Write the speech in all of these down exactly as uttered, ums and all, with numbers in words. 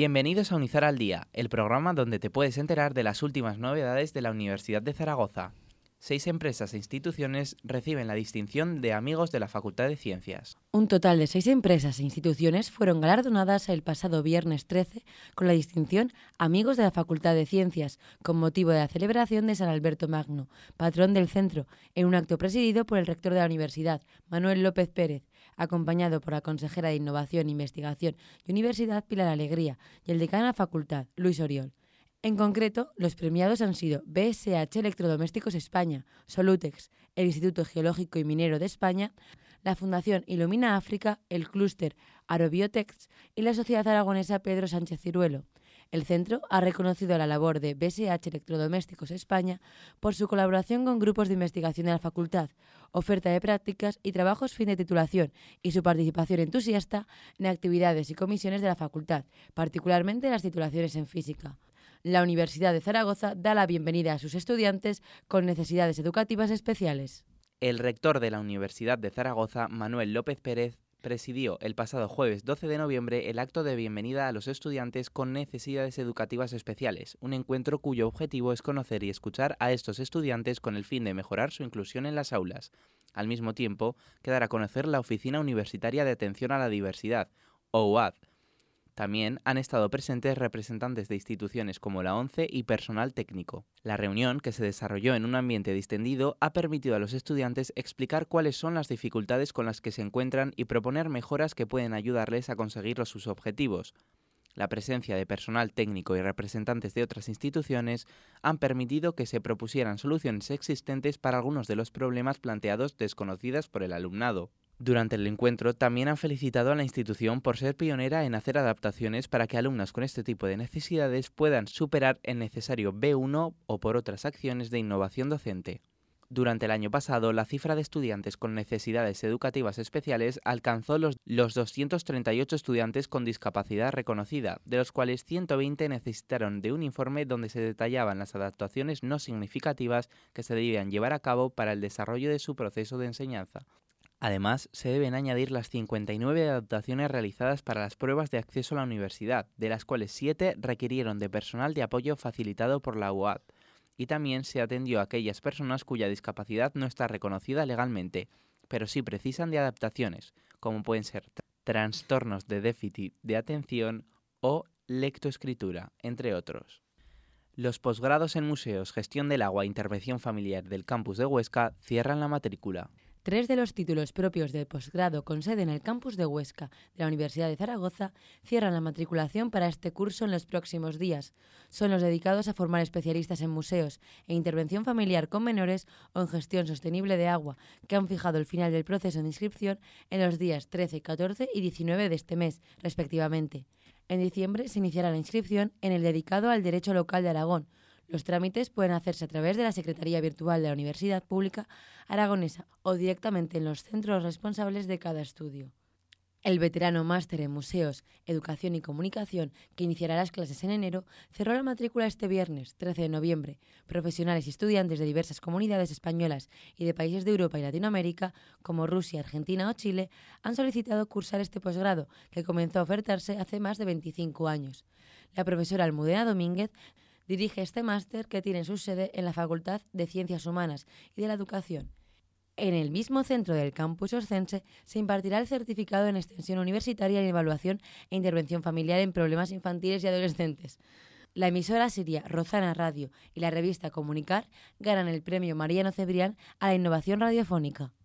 Bienvenidos a Unizar al Día, el programa donde te puedes enterar de las últimas novedades de la Universidad de Zaragoza. Seis empresas e instituciones reciben la distinción de Amigos de la Facultad de Ciencias. Un total de seis empresas e instituciones fueron galardonadas el pasado viernes trece con la distinción Amigos de la Facultad de Ciencias, con motivo de la celebración de San Alberto Magno, patrón del centro, en un acto presidido por el rector de la universidad, Manuel López Pérez, acompañado por la consejera de Innovación, Investigación y Universidad, Pilar Alegría, y el decano de la facultad, Luis Oriol. En concreto, los premiados han sido B S H Electrodomésticos España, Solutex, el Instituto Geológico y Minero de España, la Fundación Ilumina África, el Clúster Aerobiotex y la Sociedad Aragonesa Pedro Sánchez Ciruelo. El centro ha reconocido la labor de B S H Electrodomésticos España por su colaboración con grupos de investigación de la facultad, oferta de prácticas y trabajos fin de titulación y su participación entusiasta en actividades y comisiones de la facultad, particularmente las titulaciones en física. La Universidad de Zaragoza da la bienvenida a sus estudiantes con necesidades educativas especiales. El rector de la Universidad de Zaragoza, Manuel López Pérez, presidió el pasado jueves doce de noviembre el acto de bienvenida a los estudiantes con necesidades educativas especiales, un encuentro cuyo objetivo es conocer y escuchar a estos estudiantes con el fin de mejorar su inclusión en las aulas. Al mismo tiempo, que dar a conocer la Oficina Universitaria de Atención a la Diversidad, O U A D. También han estado presentes representantes de instituciones como la ONCE y personal técnico. La reunión, que se desarrolló en un ambiente distendido, ha permitido a los estudiantes explicar cuáles son las dificultades con las que se encuentran y proponer mejoras que pueden ayudarles a conseguir sus objetivos. La presencia de personal técnico y representantes de otras instituciones han permitido que se propusieran soluciones existentes para algunos de los problemas planteados desconocidas por el alumnado. Durante el encuentro también han felicitado a la institución por ser pionera en hacer adaptaciones para que alumnos con este tipo de necesidades puedan superar el necesario B uno o por otras acciones de innovación docente. Durante el año pasado, la cifra de estudiantes con necesidades educativas especiales alcanzó los, los doscientos treinta y ocho estudiantes con discapacidad reconocida, de los cuales ciento veinte necesitaron de un informe donde se detallaban las adaptaciones no significativas que se debían llevar a cabo para el desarrollo de su proceso de enseñanza. Además, se deben añadir las cincuenta y nueve adaptaciones realizadas para las pruebas de acceso a la universidad, de las cuales siete requirieron de personal de apoyo facilitado por la U A D. Y también se atendió a aquellas personas cuya discapacidad no está reconocida legalmente, pero sí precisan de adaptaciones, como pueden ser trastornos de déficit de atención o lectoescritura, entre otros. Los posgrados en museos, gestión del agua e intervención familiar del campus de Huesca cierran la matrícula. Tres de los títulos propios del posgrado con sede en el campus de Huesca de la Universidad de Zaragoza cierran la matriculación para este curso en los próximos días. Son los dedicados a formar especialistas en museos e intervención familiar con menores o en gestión sostenible de agua, que han fijado el final del proceso de inscripción en los días trece, catorce y diecinueve de este mes, respectivamente. En diciembre se iniciará la inscripción en el dedicado al Derecho Local de Aragón. Los trámites pueden hacerse a través de la Secretaría Virtual de la Universidad Pública Aragonesa o directamente en los centros responsables de cada estudio. El veterano máster en Museos, Educación y Comunicación, que iniciará las clases en enero, cerró la matrícula este viernes, trece de noviembre. Profesionales y estudiantes de diversas comunidades españolas y de países de Europa y Latinoamérica, como Rusia, Argentina o Chile, han solicitado cursar este posgrado, que comenzó a ofertarse hace más de veinticinco años. La profesora Almudena Domínguez dirige este máster, que tiene su sede en la Facultad de Ciencias Humanas y de la Educación. En el mismo centro del campus oscense se impartirá el certificado en extensión universitaria en evaluación e intervención familiar en problemas infantiles y adolescentes. La emisora siria Rozana Radio y la revista Comunicar ganan el premio Mariano Cebrián a la innovación radiofónica.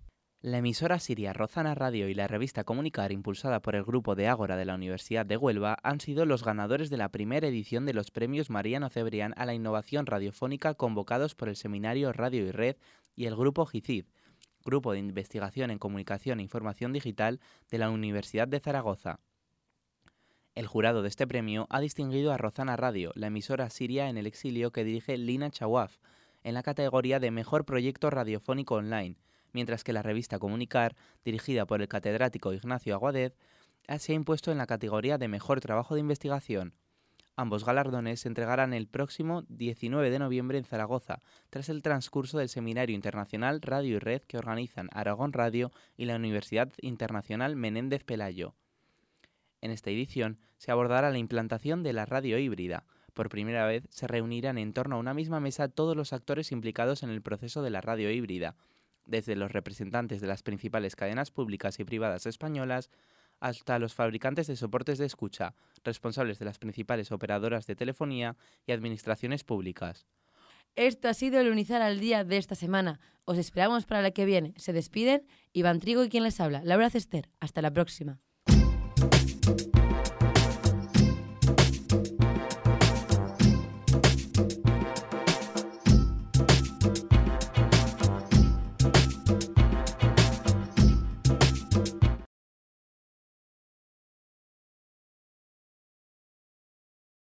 La emisora siria Rozana Radio y la revista Comunicar, impulsada por el grupo de Ágora de la Universidad de Huelva, han sido los ganadores de la primera edición de los premios Mariano Cebrián a la innovación radiofónica convocados por el Seminario Radio y Red y el grupo GICID, Grupo de Investigación en Comunicación e Información Digital de la Universidad de Zaragoza. El jurado de este premio ha distinguido a Rozana Radio, la emisora siria en el exilio que dirige Lina Chawaf, en la categoría de Mejor Proyecto Radiofónico Online, mientras que la revista Comunicar, dirigida por el catedrático Ignacio Aguadez, se ha impuesto en la categoría de Mejor Trabajo de Investigación. Ambos galardones se entregarán el próximo diecinueve de noviembre en Zaragoza, tras el transcurso del Seminario Internacional Radio y Red que organizan Aragón Radio y la Universidad Internacional Menéndez Pelayo. En esta edición se abordará la implantación de la radio híbrida. Por primera vez se reunirán en torno a una misma mesa todos los actores implicados en el proceso de la radio híbrida, desde los representantes de las principales cadenas públicas y privadas españolas hasta los fabricantes de soportes de escucha, responsables de las principales operadoras de telefonía y administraciones públicas. Esto ha sido el Unizar al Día de esta semana. Os esperamos para la que viene. Se despiden Iván Trigo y quien les habla, Laura Cester. Hasta la próxima.